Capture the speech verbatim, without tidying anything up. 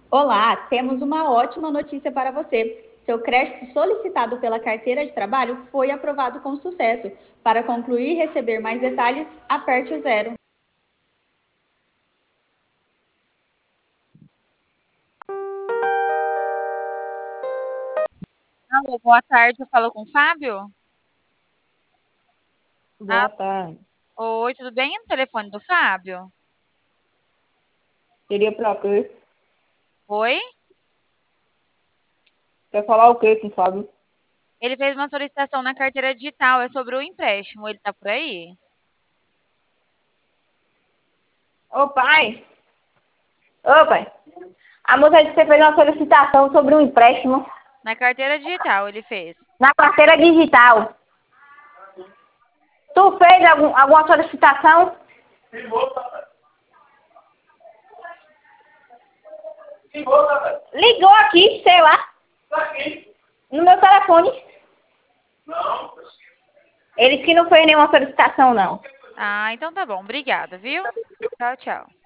Olá, temos uma ótima notícia para você. Seu crédito solicitado pela carteira de trabalho foi aprovado com sucesso. Para concluir e receber mais detalhes, aperte o zero. Alô, boa tarde, eu falo com o Fábio? Ah, Boa tarde. oi, tudo bem? É no telefone do Fábio? Seria pra quê? Oi? Quer falar o quê com o Fábio? Ele fez uma solicitação na carteira digital, é sobre o empréstimo, ele tá por aí? Ô pai! Ô pai! A moça disse que você fez uma solicitação sobre um empréstimo Na carteira digital ele fez. na carteira digital. Tu fez algum, alguma solicitação? Ligou aqui, sei lá. No meu telefone. Ele disse que não fez nenhuma solicitação, não. Ah, então tá bom, obrigada, viu? Tchau, tchau.